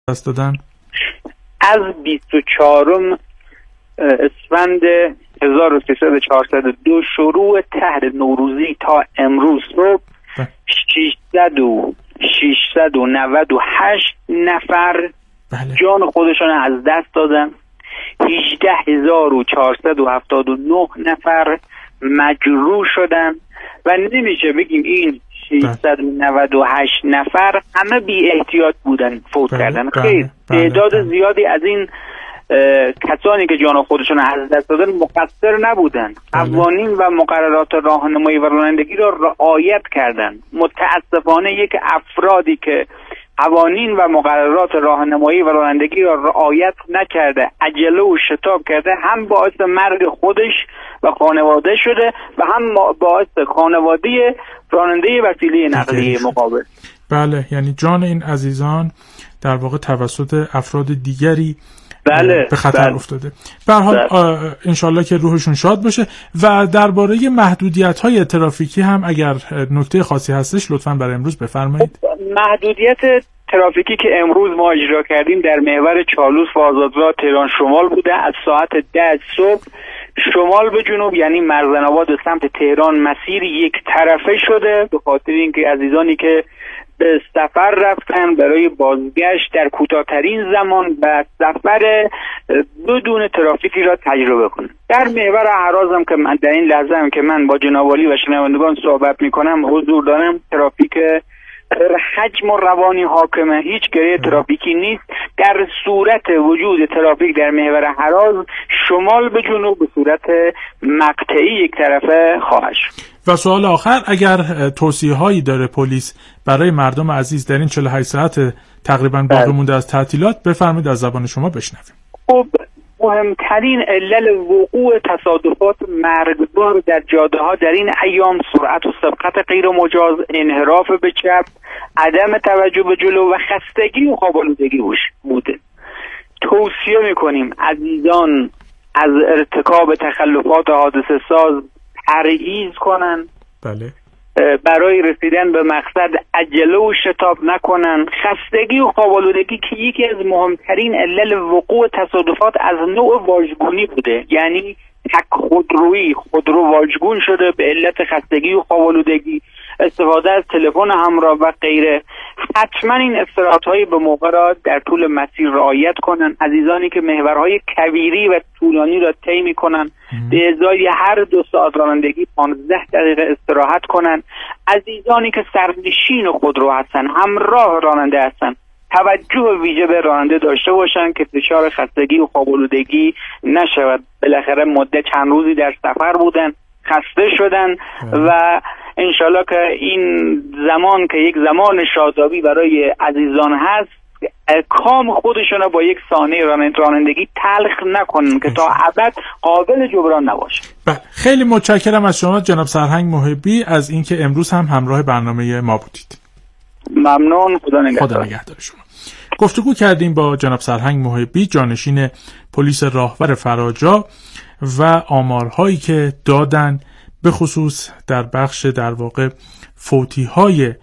دست دادن؟ از 24 اسفند 1302 شروع طرح نوروزی تا امروز صبح 698 نفر جان خودشون از دست دادن. 18479 نفر مجروح شدن و نمیشه بگیم این 698 نفر همه بی احتیاط بودن فوت کردن. خیلی تعداد زیادی از این کسانی که جان خودشون از دست دادن مقصر نبودن، قوانین و مقررات راهنمایی و رانندگی را رعایت کردند. متاسفانه یک افرادی که قوانین و مقررات راهنمایی و رانندگی را رعایت نکرده، عجله و شتاب کرده، هم باعث مرگ خودش و خانواده شده و هم باعث خانواده راننده وسیله نقلیه مقابل. بله، یعنی جان این عزیزان در واقع توسط افراد دیگری به خطر افتاده. به هر حال انشالله که روحشون شاد باشه. و درباره محدودیت‌های ترافیکی هم اگر نکته خاصی هستش لطفاً برای امروز بفرمایید. محدودیت ترافیکی که امروز ما اجرا کردیم در محور چالوس و آزادراه تهران شمال بوده. از ساعت 10 صبح شمال به جنوب یعنی مرزن‌آباد به سمت تهران مسیر یک طرفه شده، به خاطر اینکه عزیزانی که به سفر رفتن برای بازگشت در کوتاه‌ترین زمان و سفر بدون ترافیکی را تجربه کنند. در محور اهراز هم که من در این لحظه هم که من با جناب عالی و شنوندگان صحبت می‌کنم حضور دارم، ترافیک حجم و روانی حاکمه، هیچ گره ترافیکی نیست. در صورت وجود ترافیک در محور اهراز شمال به جنوب به صورت مقطعی یک طرفه خواهد شد. و سوال آخر، اگر توصیه‌هایی داره پلیس برای مردم عزیز در این 48 ساعت تقریبا باقی مونده از تعطیلات بفرمایید از زبان شما بشنویم. خب مهمترین علل وقوع تصادفات مرگبار در جاده‌ها در این ایام سرعت و سبقت غیر مجاز، انحراف به چپ، عدم توجه به جلو و خستگی و خواب‌آلودگی بوده. توصیه می‌کنیم عزیزان از ارتکاب تخلفات حادثه ساز پرهیز کنن. بله. برای رسیدن به مقصد عجله و شتاب نکنن. خستگی و خواب‌آلودگی که یکی از مهمترین علل وقوع تصادفات از نوع واژگونی بوده، یعنی تک خودرویی، خودرو واژگون شده به علت خستگی و خواب‌آلودگی، استفاده از تلفن همراه و غیره. حتما این استراحت‌های به موقع را در طول مسیر رعایت کنن. عزیزانی که محورهای کویری و طولانی را طی می‌کنن به ازای هر 2 ساعت رانندگی 15 دقیقه استراحت کنن. عزیزانی که سرنشین خودرو هستن، همراه راننده هستن، توجه ویژه به راننده داشته باشن که دچار خستگی و خواب‌آلودگی نشود. بالاخره مدت چند روزی در سفر بودن، خسته شدن و انشالله که این زمان که یک زمان شادابی برای عزیزان هست، کام خودشون با یک ثانیه رانندگی تلخ نکنن که تا ابد قابل جبران نباشه. خیلی متشکرم از شما جناب سرهنگ محبی از اینکه امروز هم همراه برنامه ما بودید. ممنون. خدا نگهدار شما. گفتگو کردیم با جناب سرهنگ محبی، جانشین پلیس راهور فراجا، و آمارهایی که دادن به خصوص در بخش در واقع فوتی‌های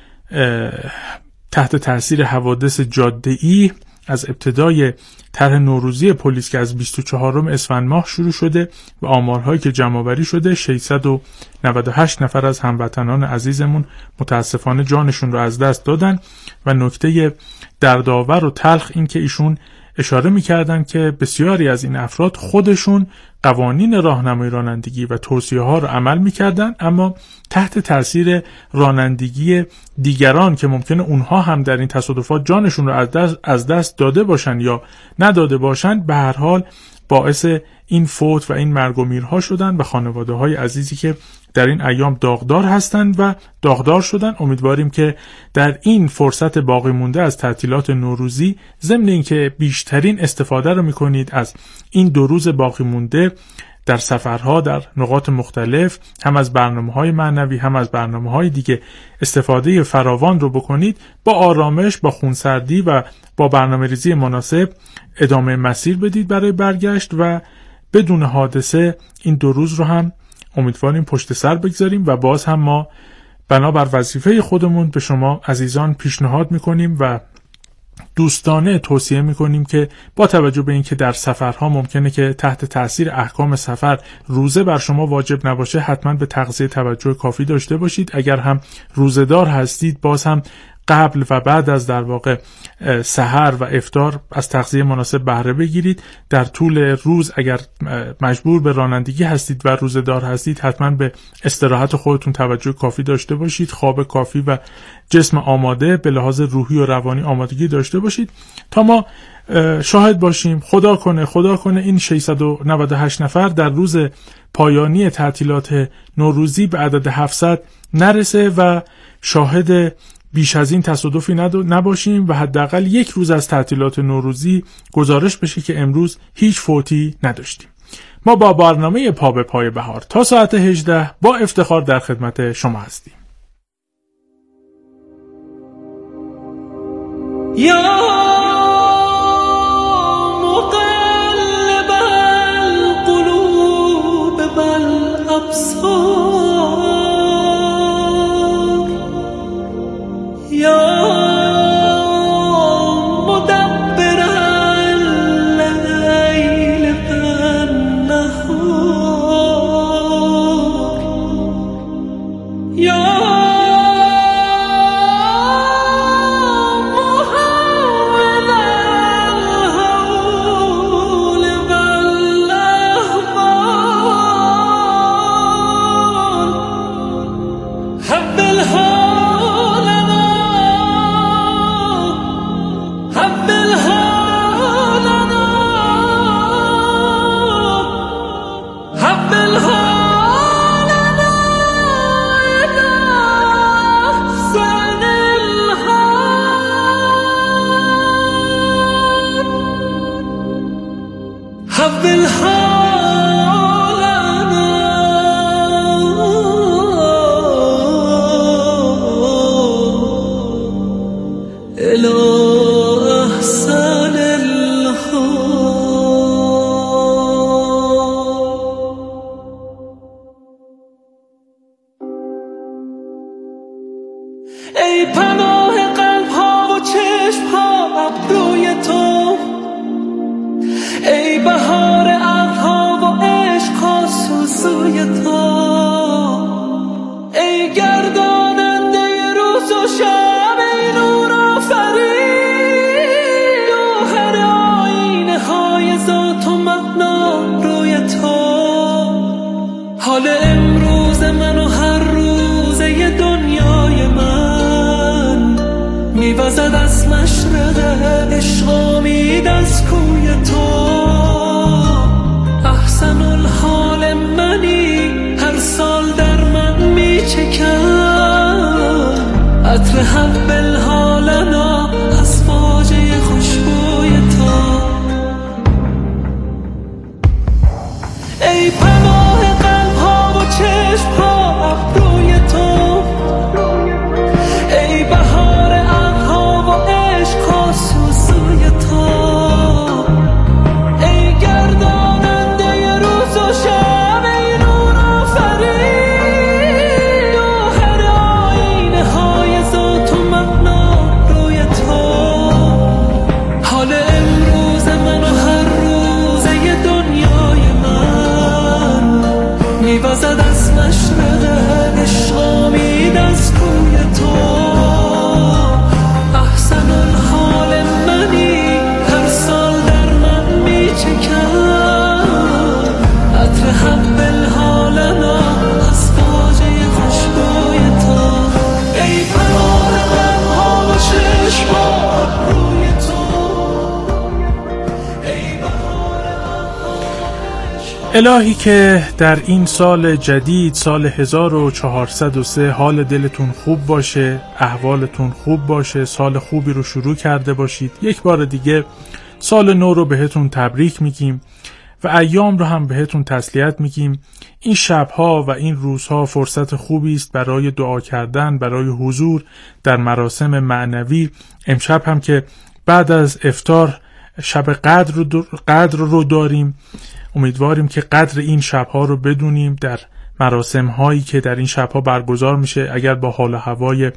تحت تاثیر حوادث جاده‌ای از ابتدای طرح نوروزی پلیس که از 24 اسفند ماه شروع شده و آمارهایی که جمع‌آوری شده 698 نفر از هموطنان عزیزمون متاسفانه جانشون رو از دست دادن. و نکته دردآور و تلخ این که ایشون اشاره می‌کردن که بسیاری از این افراد خودشون قوانین راهنمایی رانندگی و توصیه‌ها رو عمل می‌کردن، اما تحت تاثیر رانندگی دیگران که ممکنه اونها هم در این تصادفات جانشون رو از دست داده باشن یا نداده باشن، به هر حال باعث این فوت و این مرگ و میرها شدن و خانواده‌های عزیزی که در این ایام داغدار هستند و داغدار شدن. امیدواریم که در این فرصت باقی مونده از تعطیلات نوروزی، ضمن اینکه بیشترین استفاده رو میکنید از این 2 روز باقی مونده در سفرها در نقاط مختلف، هم از برنامه‌های معنوی هم از برنامه‌های دیگه استفاده فراوان رو بکنید، با آرامش، با خونسردی و با برنامه‌ریزی مناسب ادامه مسیر بدید برای برگشت و بدون حادثه این 2 روز رو هم امیدواریم پشت سر بگذاریم. و باز هم ما بنابر وظیفه خودمون به شما عزیزان پیشنهاد میکنیم و دوستانه توصیه میکنیم که با توجه به اینکه در سفرها ممکنه که تحت تاثیر احکام سفر روزه بر شما واجب نباشه، حتما به تغذیه توجه کافی داشته باشید. اگر هم روزه‌دار هستید، باز هم قبل و بعد از در واقع سحر و افطار از تغذیه مناسب بهره بگیرید. در طول روز اگر مجبور به رانندگی هستید و روزه‌دار هستید، حتما به استراحت خودتون توجه کافی داشته باشید. خواب کافی و جسم آماده به لحاظ روحی و روانی آمادگی داشته باشید تا ما شاهد باشیم. خدا کنه این 698 نفر در روز پایانی تعطیلات نوروزی به عدد 700 نرسه و شاهد بیش از این تصادفی نباشیم و حداقل یک روز از تعطیلات نوروزی گزارش بشه که امروز هیچ فوتی نداشتیم. ما با برنامه پا به پای بهار تا ساعت 18 با افتخار در خدمت شما هستیم. یا مقلب القلوب والابصار یا مدبر اللیل والنهار یا ای پناه قلب ها و چشم ها ابروی تو، ای بهار ابرها و عشق ها سوسوی تو، ای گرداننده روز و شب، ای نور آفرین جوهر آینه های ذات و معنا روی تو. حال امروز من و هر روزه دنیای من میوزد از مشرق عشق امید از کوی تو. احسن الحال منی هر سال در من میچکم عطر حب الحالنا از فاجه خوشبوی تو. ای پناه قلب ها و چشم ها ابروی تو، ای بهار ابرها و عشق ها سوسوی تو، ای گرداننده روز و شب، ای نور آفرین جوهر آینه های ذات و معنا روی تو. حال امروز من و هر روزه دنیای من میوزد از مشرق عشق امید از کوی تو. احسن الحال منی هر سال در من میچکم عطر حب الحالنا از فاجه خوشبوی تو. ای پناه قلب ها و چشم ها روی تو، ای بهار الهی که در این سال جدید، سال 1403 حال دلتون خوب باشه، احوالتون خوب باشه، سال خوبی رو شروع کرده باشید. یک بار دیگه سال نو رو بهتون تبریک میگیم و ایام رو هم بهتون تسلیت میگیم. این شبها و این روزها فرصت خوبی است برای دعا کردن، برای حضور در مراسم معنوی. امشب هم که بعد از افطار شب قدر رو داریم، امیدواریم که قدر این شبها رو بدونیم در مراسم هایی که در این شبها برگزار میشه. اگر با حال و هوای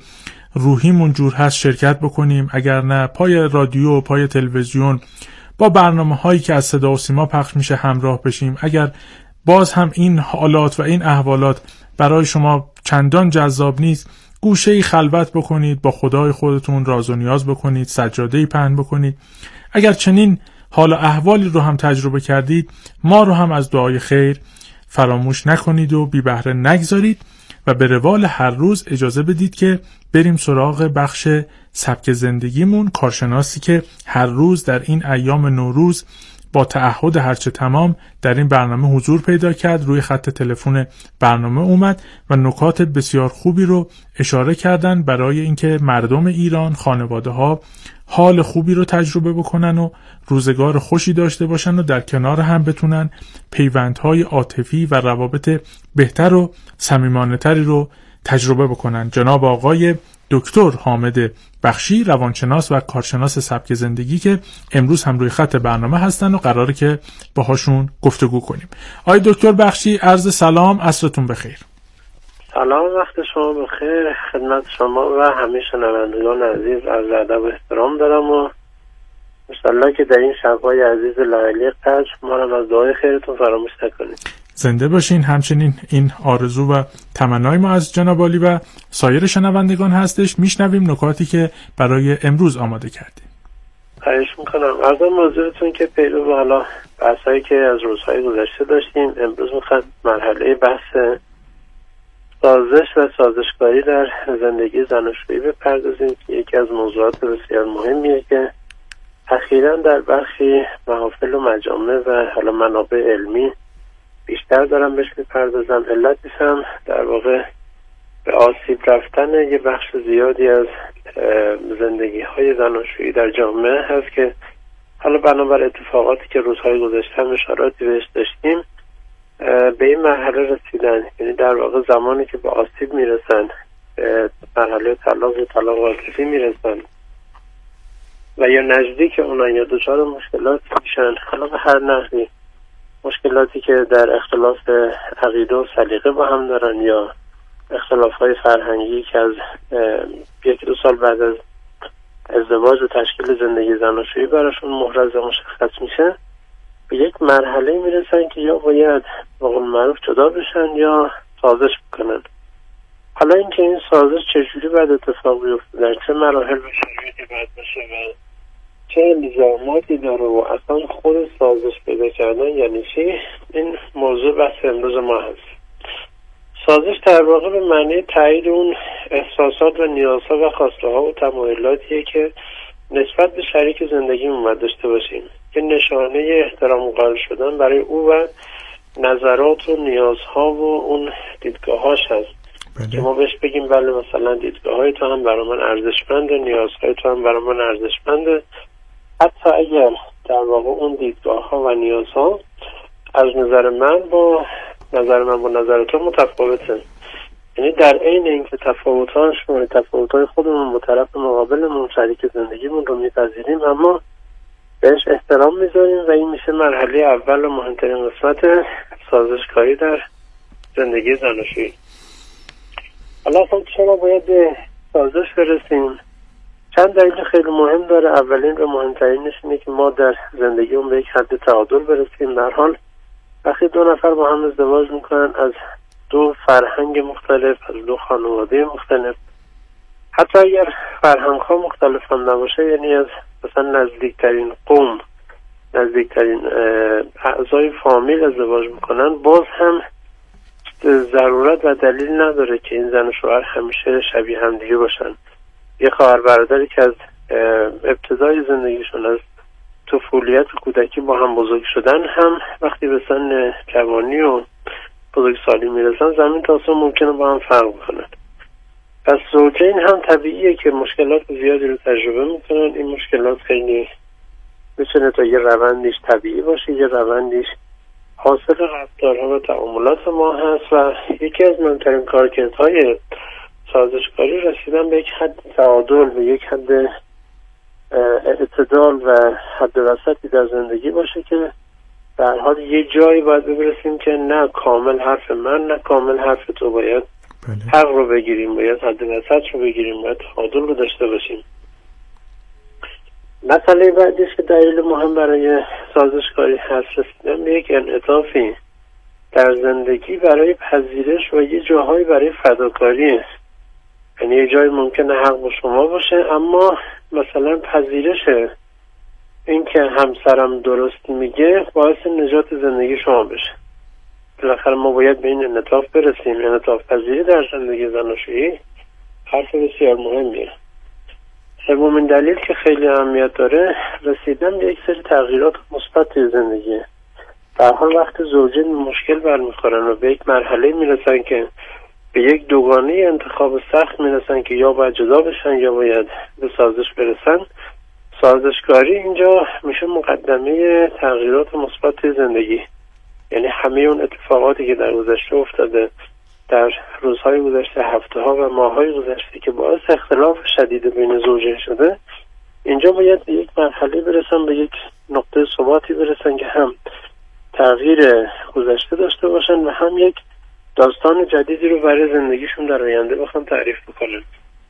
روحیمون جور هست شرکت بکنیم، اگر نه پای رادیو، پای تلویزیون با برنامه‌هایی که از صدا و سیما پخش میشه همراه بشیم. اگر باز هم این حالات و این احوالات برای شما چندان جذاب نیست، گوشه‌ای خلوت بکنید، با خدای خودتون راز و نیاز بکنید، سجاده‌ای پهن بکنید. اگر چنین حال و احوالی رو هم تجربه کردید، ما رو هم از دعای خیر فراموش نکنید و بی بهره نگذارید و به روال هر روز اجازه بدید که بریم سراغ بخش سبک زندگیمون، کارشناسی که هر روز در این ایام نوروز با تعهد هرچه تمام در این برنامه حضور پیدا کرد، روی خط تلفن برنامه اومد و نکات بسیار خوبی رو اشاره کردن برای اینکه مردم ایران، خانواده ها حال خوبی رو تجربه بکنن و روزگار خوشی داشته باشن و در کنار هم بتونن پیوندهای عاطفی و روابط بهتر و صمیمانه‌تری رو تجربه بکنن. جناب آقای دکتر حامد بخشی، روانشناس و کارشناس سبک زندگی که امروز هم روی خط برنامه هستن و قراره که باهاشون گفتگو کنیم. آقای دکتر بخشی، عرض سلام، عصرتون بخیر. سلام، وقت شما بخیر. خدمت شما و همه شنوندگان عزیز عرض ادب و احترام دارم و انشالله که در این شب‌های عزیز لیلی قدر ما را از دعای خیرتون فراموش نکنید. زنده باشین. همچنین این آرزو و تمنای ما از جناب عالی و سایر شنوندگان هستش. میشنویم نکاتی که برای امروز آماده کردیم. خواهش میکنم. عرضم موضوعتون که پیرو حالا بحثایی که از روزهای گذشته داشتیم، امروز میخواد مرحله بحث سازش و سازشکاری در زندگی زناشویی بپردازیم که یکی از موضوعات بسیار مهمیه که اخیراً در برخی محافل و مجامع و حالا منابع علمی بیشتر دارم بهش میپردازم. علتش هم در واقع به آسیب رفتن یه بخش زیادی از زندگی های زناشویی در جامعه هست که حالا بنابر اتفاقاتی که روزهای گذشته هم اشاراتی بهش داشتیم به این مرحله رسیدن. یعنی در واقع زمانی که به آسیب میرسن، مرحله طلاق و طلاق عاطفی میرسن و یا نزدیک اونان یا دچار مشکلات میشن، حالا به هر نحوی مشکلاتی که در اختلاف عقیده و سلیقه با هم دارن یا اختلاف‌های فرهنگی که از 1-2 سال بعد از ازدواج و تشکیل زندگی زناشویی براشون محرز مشخص میشه، به یک مرحله میرسن که یا باید به قول معروف جدا بشن یا سازش بکنن. حالا اینکه این سازش چجوری باید اتفاق بیفته، در چه مراحل و شرایطی باید بشه و چه الزاماتی داره و اصلا خود سازش پیدا کردن یعنی چی، این موضوع بحث امروز ما هست. سازش در واقع به معنی تایید اون احساسات و نیازها و خواسته ها و تمایلاتیه که نسبت به شریک زندگیمون باید داشته باشیم که نشانه احترام قائل شدن برای او و نظرات و نیازها و اون دیدگاهاش هست. که ما بهش بگیم بله مثلا دیدگاه‌های تو هم برای من ارزشمنده، نیازهای تو هم برای من ارزشمنده، حتی اگر در واقع اون دیدگاه‌ها و نیازها از نظر من با نظر تو متفاوته. یعنی در عین اینکه تفاوت‌های خودمون با طرف مقابلمون شریک زندگیمون رو میپذیریم، اما بهش احترام میذاریم و این میشه مرحله اول و مهمترین قسمت سازشکاری در زندگی زناشویی. حالا خب چرا باید به سازش برسیم؟ چند دلیل خیلی مهم داره. اولین و مهمترینش اینه که ما در زندگیمون به یک حد تعادل برسیم. در حال وقتی 2 نفر با هم ازدواج میکنن از 2 فرهنگ مختلف، از 2 خانواده مختلف، حتی اگر فرهنگ ها مختلف هم نباشه، یعنی از مثلا نزدیکترین قوم، نزدیکترین اعضای فامیل ازدواج میکنن، باز هم ضرورت و دلیل نداره که این زن و شوهر همیشه شبیه هم دیگه باشن. یه خواهر برادری که از ابتدای زندگیشون از طفولیت و کودکی با هم بزرگ شدن هم وقتی به سن جوانی و بزرگسالی میرسن زمین تا آسمون ممکنه با هم فرق کنن. پس زوجین هم طبیعیه که مشکلات زیادی رو تجربه میکنن. این مشکلات خیلی میتونه تا یه روندیش طبیعی باشه، یه روندیش حاصل رفتارها و تعاملات ما هست و یکی از مهمترین کارکردهای سازشکاری رسیدن به یک حد تعادل، به یک حد اعتدال و حد وسطی در زندگی باشه که در حال یه جایی باید برسیم که نه کامل حرف من نه کامل حرف تو باید حق رو بگیریم، باید حد وسط رو بگیریم، باید تعادل رو داشته باشیم. مسئله بعدیش که دلیل مهم برای سازشکاری هست، رسیدن به یک انعطافی در زندگی برای پذیرش و یه جاهایی برای فداکاری. یعنی یه جایی ممکنه حق با شما باشه، اما مثلا پذیرش این که همسرم درست میگه باعث نجات زندگی شما بشه. بالاخره ما باید به این انعطاف برسیم. انعطاف پذیری در زندگی زناشویی حرف بسیار مهمیه. سومین دلیل که خیلی اهمیت داره، رسیدن به یک سری تغییرات مثبت توی زندگی. در حال وقت زوجین مشکل برمیخورن و به یک مرحله میرسن که به یک دوگانه انتخاب سخت میرسن که یا باید جدا بشن یا باید به سازش برسن، سازشکاری اینجا میشه مقدمه تغییرات مثبت توی زندگی. یعنی همه اون اتفاقاتی که در گذشته افتاده، در روزهای گذشته، هفته ها و ماه های گذشته که باعث اختلاف شدید بین زوجین شده، اینجا باید به یک مرحله برسن، به یک نقطه ثباتی برسن که هم تغییر گذشته داشته باشن و هم یک داستان جدیدی رو برای زندگیشون در آینده بخوان تعریف بکنن.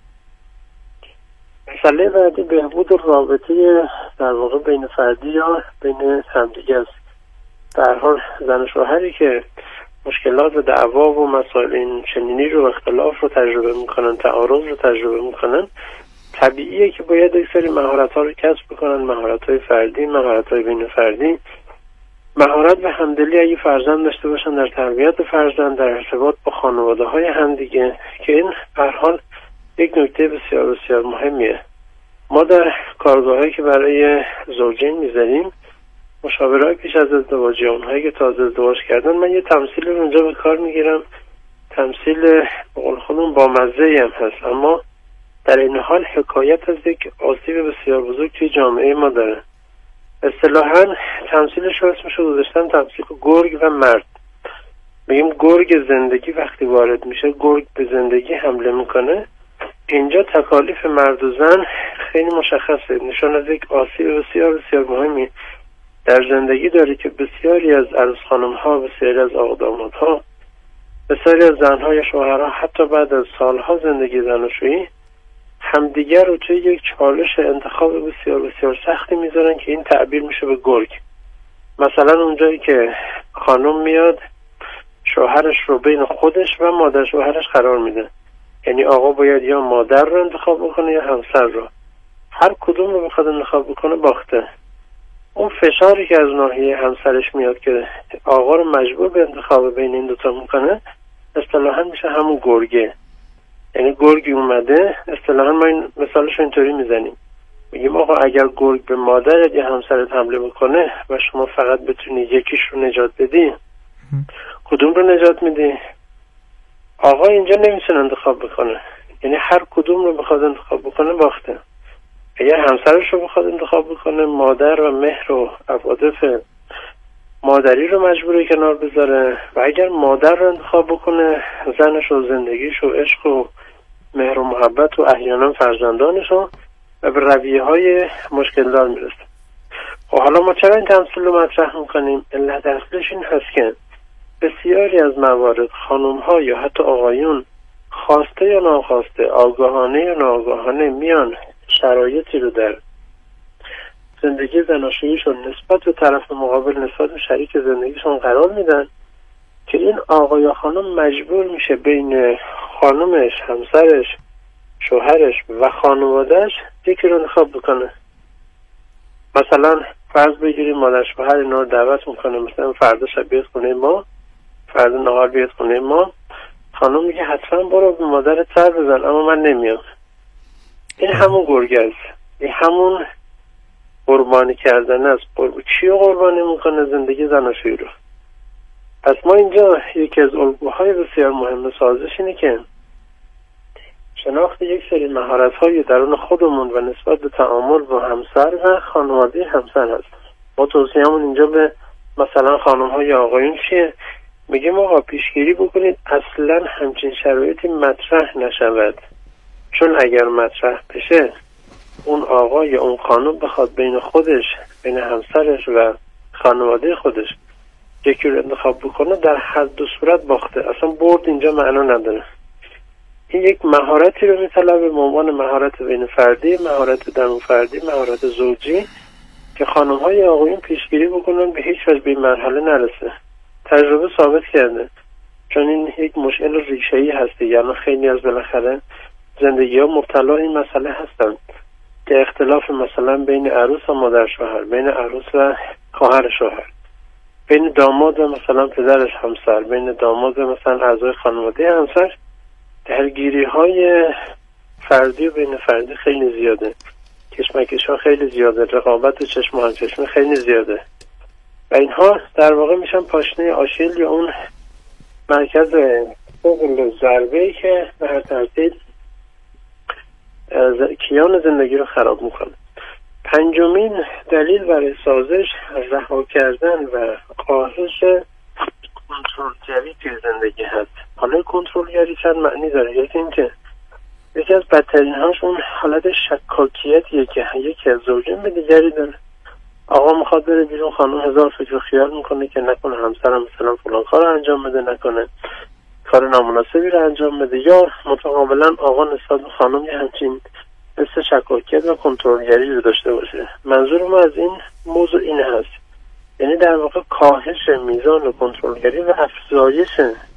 مسئله بعدی بهبود رابطه در واقع بین فردی یا بین همدیگه است. در حال زن و شوهری که مشکلات و دعوا و مسائل این چنینی رو، اختلاف رو تجربه میکنن، تعارض رو تجربه میکنن، طبیعیه که باید یک سری مهارت‌ها رو کسب بکنن، مهارت‌های فردی، مهارت‌های بین فردی، مهارت و همدلی اگه فرزند داشته باشن در تربیت فرزند، در ارتباط با خانواده‌های همدیگه، که این به هر حال یک نکته بسیار بسیار مهمیه. ما در کارگاهایی که برای زوجین میذاریم، مشاورهای پیش از ازدواج، اونهایی که تازه ازدواج کردن، من یه تمثیل رو اونجا به کار میگیرم. تمثیل به قول خودمون با مزه‌ای هم هست، اما در این حال حکایت از یک آسیب بسیار بزرگ توی جامعه ما داره. اصطلاحاً تمثیلش رو اسمش رو گذاشتم تمثیل گرگ و مرد. میگیم گرگ زندگی وقتی وارد میشه، گرگ به زندگی حمله میکنه. اینجا تکالیف مرد و زن خیلی مشخصه، نشان از یک آسیب بسیار بسیار مهمی در زندگی داره که بسیاری از عروس خانم ها، بسیاری از آقا داماد ها، بسیاری از زن ها یا شوهرها حتی بعد از سالها زندگی زناشویی همدیگر رو توی یک چالش انتخاب بسیار بسیار سختی میذارن که این تعبیر میشه به گرگ. مثلا اونجایی که خانم میاد شوهرش رو بین خودش و مادر شوهرش قرار میده، یعنی آقا باید یا مادر رو انتخاب بکنه یا همسر رو. هر کدوم رو بخواد انتخاب بکنه باخته. اون فشاری که از ناحیه همسرش میاد که آقا رو مجبور به انتخاب بین این دوتا میکنه، اصطلاحاً میشه همون گرگه. یعنی گرگی اومده، اصطلاحاً ما این مثالش اینطوری میزنیم، میگیم آقا اگر گرگ به مادرت یا همسرت حمله بکنه و شما فقط بتونی یکیش رو نجات بدی، کدوم رو نجات میدی؟ آقا اینجا نمیتونه انتخاب بکنه، یعنی هر کدوم رو بخواد انتخاب بکنه باخته. اگر همسرش رو بخواد انتخاب بکنه، مادر و مهر و عواطف مادری رو مجبوره کنار بذاره، و اگر مادر رو انتخاب بکنه، زنش و زندگیش و عشق و مهر و محبت و احیانا فرزندانش رو، و به رویه های مشکل دار میرسه. و حالا ما چرا این تمثیل رو مطرح میکنیم؟ علت اصلش این هست که بسیاری از موارد خانم ها یا حتی آقایون خواسته یا ناخواسته، آگاهانه یا ناآگاهانه میان شرایطی رو در زندگی زناشوییشون نسبت به طرف مقابل، نسبت به شریک زندگیشون قرار میدن که این آقا یا خانم مجبور میشه بین خانمش، همسرش، شوهرش و خانوادهش یکی رو انتخاب بکنه. مثلا فرض بگیریم مادر شوهر اینا رو دعوت میکنه، مثلا فردا شب بیاد خونه ما، فردا نهار بیاد خونه ما، خانم میگه حتما برو به مادرت سر بزن اما من نمیام. این همون گرگ است، این همون قربانی کردن است. چی رو قربانی میکنه؟ زندگی زناشویی رو. پس ما اینجا یکی از الگوهای بسیار مهم سازش اینه که شناخت یک سری مهارت‌های درون خودمون و نسبت به تعامل با همسر و خانواده همسر هست. ما توصیه‌مون اینجا به مثلا خانم‌های آقایون چیه؟ میگیم آقا پیشگیری بکنید اصلا همچین شرایطی مطرح نشود، چون اگر مطرح بشه اون آقا یا اون خانم بخواد بین خودش، بین همسرش و خانواده خودش یکی رو انتخاب بکنه، در هر دو صورت باخته. اصلا برد اینجا معنا نداره. این یک مهارتی رو میطلبه به عنوان مهارت بین فردی، مهارت درون فردی، مهارت زوجی که خانم‌های آقایون پیشگیری بکنن به هیچ وجه به این مرحله نرسه. تجربه ثابت کرده، چون این یک مشکل ریشه‌ای هستی. یعنی خیلی از بالاخره زندگی‌ها مبتلا این مسئله هستن که اختلاف مثلا بین عروس و مادر شوهر، بین عروس و خواهر شوهر، بین داماد و مثلا پدرش همسر، بین داماد و مثلا اعضای خانواده همسر، درگیری‌های فردی و بین فردی خیلی زیاده، کشمکش‌ها خیلی زیاده، رقابت و چشم و همچشمی خیلی زیاده و اینها در واقع میشن پاشنه آشیل یا اون مرکز ضربه‌ای که به هر ترتیب کیان زندگی رو خراب میکنه. پنجمین دلیل برای سازش رها کردن و کاهش کنترلگری توی زندگی هست. حالا کنترلگری چند معنی داره. یکی این که یکی از بدترین هاش اون حالت شکاکیتیه که یکی از زوجین به دیگری داره. آقا میخواد بره بیرون، خانم هزار فکر و خیال میکنه که نکنه همسرم مثلا فلان کار رو انجام بده، نکنه کار نامناسبی رو انجام بده، یا متقابلا آقا نسبت به خانم یه همچین حس شکاکیت و کنترلگری رو داشته باشه. منظور ما از این موضوع این هست، یعنی در واقع کاهش میزان کنترلگری و افزایش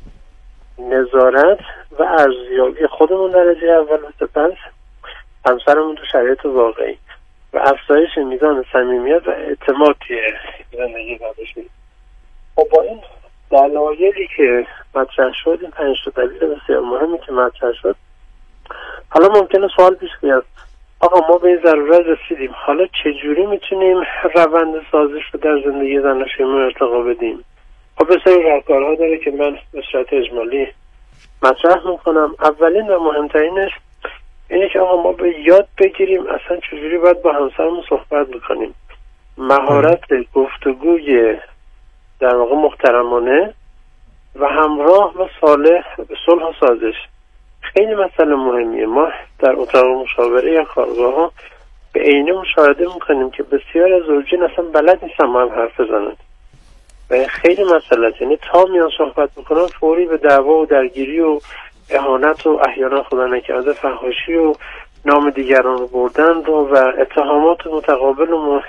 نظارت و ارزیابی خودمون درجه اول و سپس همسرمون تو شرایط واقعی و افزایش میزان صمیمیت و اعتماد توی زندگی داشتیم. و با این دلایلی که مطرح شد، این 5 دلیل بسیار مهمی که مطرح شد، حالا ممکنه سوال پیش بیاد آقا ما به این ضرورت رسیدیم، حالا چجوری میتونیم روند سازش رو در زندگی زناشوییمون ارتقا بدیم؟ خب بسیار راهکارها داره که من به صورت اجمالی مطرح میکنم. اولین و مهمترینش اینه که آقا ما به یاد بگیریم اصلا چجوری باید با همسرمون صحبت بکنیم. مهارت گفتگوی در واقع محترمانه و همراه و صالح صلح و سازش خیلی مسئله مهمیه. ما در اتاق مشاوره یا کارگاه ها به عینه مشاهده میکنیم که بسیار از زوجین اصلا بلد نیستن با هم حرف بزنن و این خیلی مسئله است. یعنی تا میان صحبت میکنن فوری به دعوا و درگیری و اهانت و احیانا خدا نکرده فحاشی و نام دیگران رو بردن و اتهامات متقابل و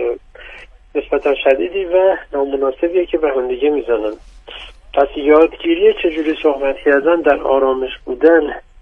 نسبتا شدیدی و نامناسبیه که به هم دیگه میزنن. پس یادگیری چجوری صحبت کردن، در آرامش بودن،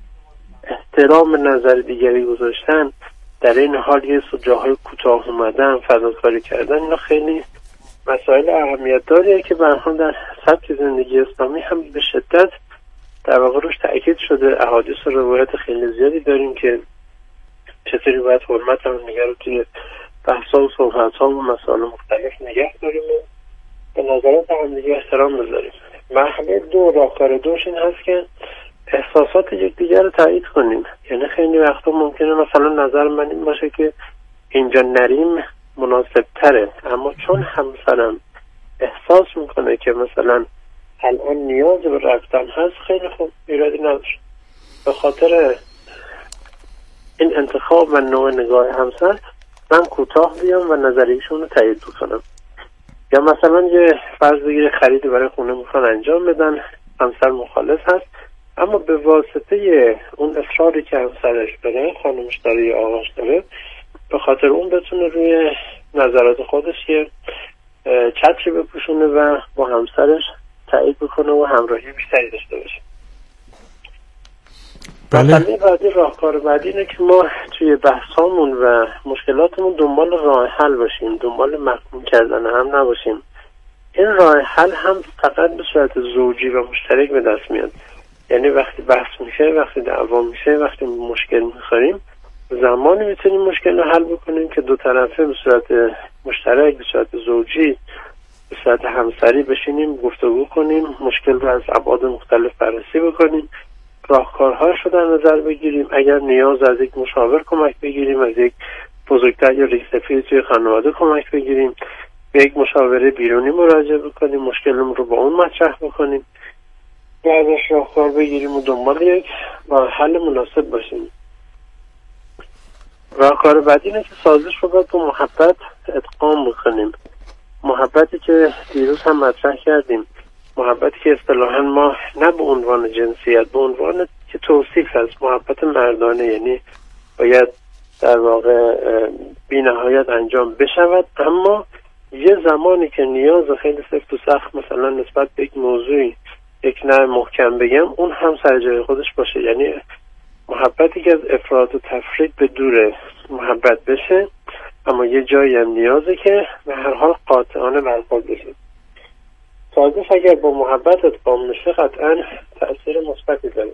احترام نظر دیگری گذاشتن، در این حال یه جاهای کوتاه اومدن، فداکاری کردن، اینا خیلی مسائل اهمیت داره که به هر حال در سبک زندگی اسلامی هم به شدت در واقع روش تأکید شده. احادیث و روایت خیلی زیادی داریم که چطوری باید حرمت هم دیگر رو توی بحث‌ها و صحبت‌ها و مسائل مختلف نگه داریم و به نظرات هم دیگه احترام بذاریم. مرحله 2 راهکار دوش این هست که احساسات یکدیگر رو تایید کنیم. یعنی خیلی وقتا ممکنه مثلا نظر من این باشه که اینجا نریم مناسب تره، اما چون همسرم احساس میکنه که مثلا الان نیاز به رفتن هست، خیلی خوب، ایرادی نداره. به خاطر این انتخاب و نوع نگاه همسر من کوتاه بیام و نظریشون رو تایید بکنم. یا مثلا یه فرض بگیره خریدی برای خونه میخوان انجام بدن، همسر مخالف هست، اما به واسطه اون اصراری که همسرش داره، خانمش داره یا آقاش داره، به خاطر اون بتونه روی نظرات خودش یه چتری بپوشونه و با همسرش تایید بکنه و همراهی بیشتری داشته باشه. مسئله بعدی، راهکار بعدی اینه که ما توی بحثامون و مشکلاتمون دنبال راه حل باشیم، دنبال محکوم کردن هم نباشیم. این راه حل هم فقط به صورت زوجی و مشترک به دست میاد. یعنی وقتی بحث میشه، وقتی دعوا میشه، وقتی مشکل میخوریم، زمانی میتونیم مشکل رو حل بکنیم که دو طرفه به صورت مشترک، به صورت زوجی، به صورت همسری بشینیم، گفتگو کنیم، مشکل رو از ابعاد مختلف بررسی بکنیم، راهکارهاش رو در نظر بگیریم. اگر نیاز از یک مشاور کمک بگیریم، از یک بزرگتر یا ریش‌سفید توی خانواده کمک بگیریم، به یک مشاوره بیرونی مراجعه بکنیم، مشکلمون رو با اون مطرح بکنیم، بعدش راهکار بگیریم و دنبال یک راه حل مناسب باشیم. راهکار بعدی اینه که سازش رو باید با محبت ادغام بکنیم. محبتی که دیروز هم مطرح کردیم، محبتی که اصطلاحاً ما نه به عنوان جنسیت، به عنوان که توصیف هست، محبت مردانه، یعنی باید در واقع بی نهایت انجام بشود، اما یه زمانی که نیاز خیلی سفت و سخت مثلا نسبت به یک موضوعی یک نه محکم بگم، اون هم سر جای خودش باشه. یعنی محبتی که از افراط و تفرید به دور محبت بشه، اما یه جایی هم نیازه که به هر حال قاطعانه برخورد بشه. سازش اگر با محبت اتقام بشه قطعا تأثیر مثبتی داره.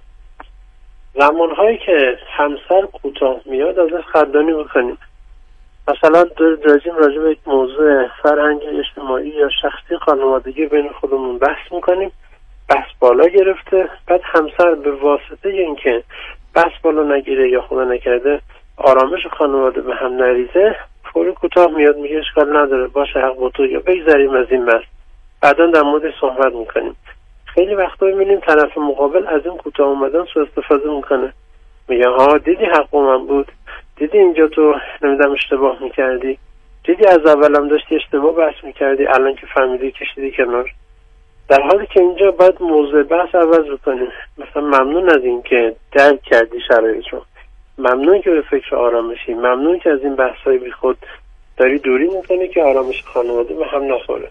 زمانهایی که همسر کوتاه میاد ازش قدردانی بکنیم. مثلا داریم راجع به یک موضوع فرهنگی اجتماعی یا شخصی خانوادگی بین خودمون بحث میکنیم، بحث بالا گرفته، بعد همسر به واسطه اینکه بحث بالا نگیره یا خدا نکرده آرامش خانواده به هم نریزه، فوری کوتاه میاد، میگه اشکال نداره، باشه حق با تو، یا بگذاریم از این بحث، بعدا در موردش صحبت میکنیم. خیلی وقتا میبینیم طرف مقابل از این کوتاه اومدن سوء استفاده میکنه، میگه ها دیدی حق من بود، دیدی اینجا تو نمیدونم اشتباه میکردی، دیدی از اولم داشتی اشتباه بحث میکردی، الان که فهمیدی کشیدی کنار. در حالی که اینجا باید موضوع بحث عوض بکنیم. مثلا ممنون از این که درک کردی شرایط رو، ممنون که به فکر آرامشی، ممنون که از این بحث‌های بی خود داری دوری میکنی که آرامش خانواده به هم نخوره.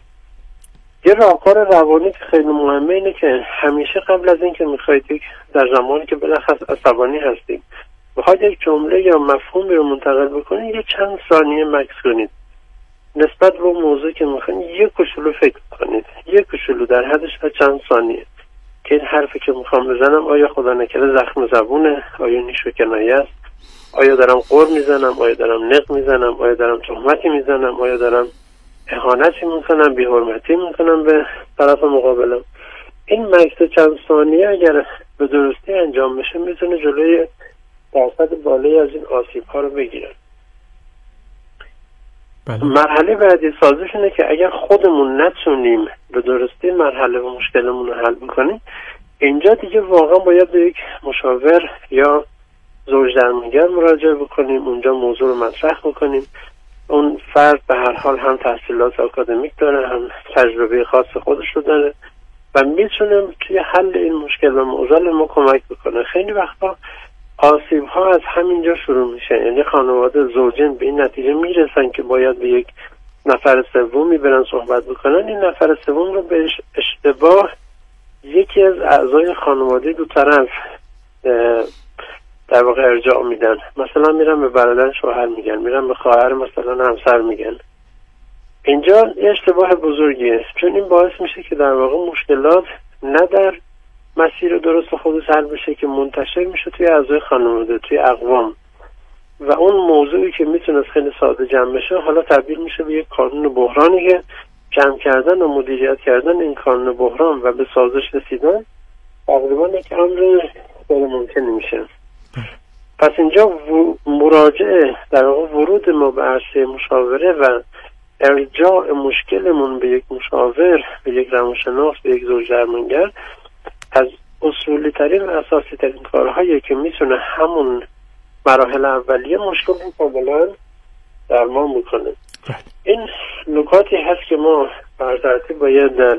یه راهکار روانی که خیلی مهمه اینه که همیشه قبل از این که میخواید در زمانی که بالاخص عصبانی هستیم بخواید یک جمله یا مفهومی رو منتقل بکنید، یه چند ثانیه مکث کنید، نسبت به موضوع که میخواید یک کوچولو فکر کنید، یک کوچولو در حدش چند ثانیه، که این حرفی که میخوام بزنم آیا خدا نکرده زخم زبونه، آیا نیش و کنایه است، آیا دارم قر میزنم، آیا دارم نق میزنم، آیا دارم تهمتی میزنم، آیا دارم اهانتی میکنم، بی‌حرمتی میکنم به طرف مقابلم. این مکث چند ثانیه اگر به درستی انجام بشه میتونه جلوی درصد بالایی از این آسیب ها رو بگیره. مرحله بعدی سازش اینه که اگر خودمون نتونیم به درستی مرحله و مشکلمون رو حل بکنیم، اینجا دیگه واقعا باید به یک مشاور یا زوج درمانگر مراجعه بکنیم، اونجا موضوع رو مطرح بکنیم. اون فرد به هر حال هم تحصیلات آکادمیک داره، هم تجربه خاص خودش رو داره و میتونه توی حل این مشکل و معضل ما کمک بکنه. خیلی وقتا آسیب ها از همینجا شروع میشه، یعنی خانواده زوجین به این نتیجه میرسن که باید به یک نفر سومی برن صحبت بکنن. این نفر سوم رو به اشتباه یکی از اعضای خانواده دو طرف در واقع ارجاع میدن. مثلا میرن به برادر شوهر میگن، میرن به خواهر مثلا همسر میگن. اینجا یه اشتباه بزرگیه، چون این باعث میشه که در واقع مشکلات نه در مسیر درست خودش حل بشه که منتشر میشه توی اعضای خانواده، توی اقوام، و اون موضوعی که میتونه خیلی ساده جمع بشه حالا تبدیل میشه به یک کانون بحرانی که جمع کردن و مدیریت کردن این کانون بحران و به سازش رسیدن تقریبا یک امر غیر ممکن میشه. پس اینجا مراجعه در واقع ورود ما به عرصه مشاوره و ارجاع مشکلمون به یک مشاور، به یک روانشناس، به یک زوج درمانگر از اصولی ترین و اساسی ترین کارهایی که میتونه همون مراحل اولیه مشکل رو کاملا درمان بکنه. این نکاتی هست که ما بر ترتیب باید در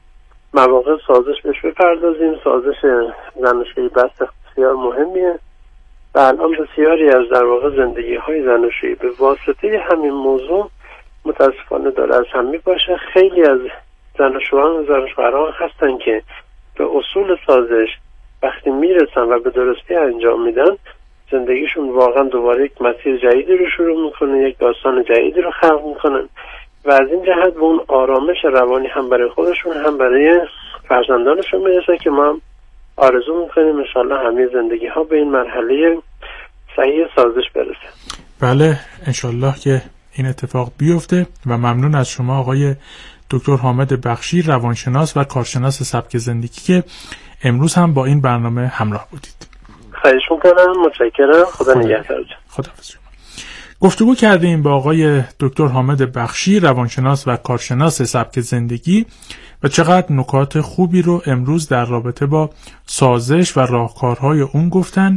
مواقع سازش بهش بپردازیم. سازش زناشویی بحث بسیار مهمیه و الان بسیاری از در واقع زندگی های زناشویی به واسطه همین موضوع متاسفانه داره از هم میپاشه. خیلی از زناشویان و زنشوهران هستن که به اصول سازش وقتی میرسن و به درستی انجام میدن، زندگیشون واقعا دوباره یک مسیر جدیدی رو شروع میکنه، یک داستان جدیدی رو خلق میکنن و از این جهت به اون آرامش روانی هم برای خودشون هم برای فرزندانشون میرسه که ما هم آرزو میکنیم انشالله همه زندگی ها به این مرحله صحیح سازش برسه. بله انشالله که این اتفاق بیفته و ممنون از شما آقای دکتر حامد بخشی، روانشناس و کارشناس سبک زندگی که امروز هم با این برنامه همراه بودید. خواهش میکنم، متشکرم. خدا نگهدار. خداحافظ شما. گفتگو کردیم با آقای دکتر حامد بخشی، روانشناس و کارشناس سبک زندگی و چقدر نکات خوبی رو امروز در رابطه با سازش و راهکارهای اون گفتن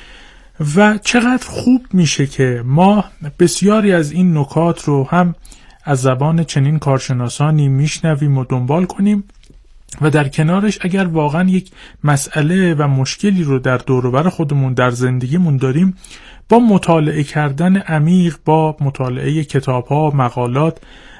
و چقدر خوب میشه که ما بسیاری از این نکات رو هم از زبان چنین کارشناسانی میشنویم و دنبال کنیم و در کنارش اگر واقعا یک مسئله و مشکلی رو در دور و بر خودمون در زندگیمون داریم، با مطالعه کردن عمیق، با مطالعه کتاب‌ها، مقالات